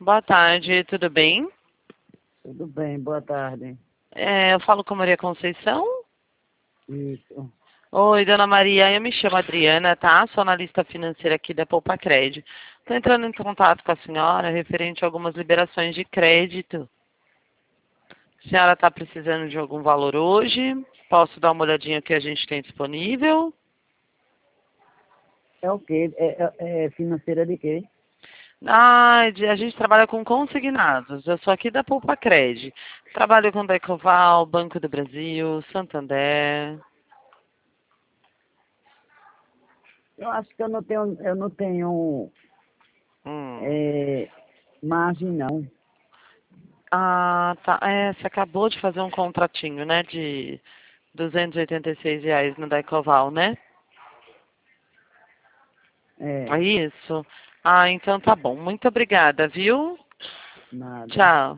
Boa tarde, tudo bem? Tudo bem, boa tarde. Eu falo com Maria Conceição. Isso. Oi, dona Maria, eu me chamo Adriana, tá? Sou analista financeira aqui da Poupa Crédito. Estou entrando em contato com a senhora referente a algumas liberações de crédito. A senhora está precisando de algum valor hoje? Posso dar uma olhadinha que a gente tem disponível? É o quê? É financeira de quê? A gente trabalha com consignados. Eu sou aqui da Poupa Crédito. Trabalho com Decoval, Banco do Brasil, Santander. Eu acho que eu não tenho Hum. é, margem, não. Ah, tá. Você acabou de fazer um contratinho, né? De R$ 286 no Decoval, né? É, É isso? Ah, então tá bom. Muito obrigada, viu? nada. Tchau.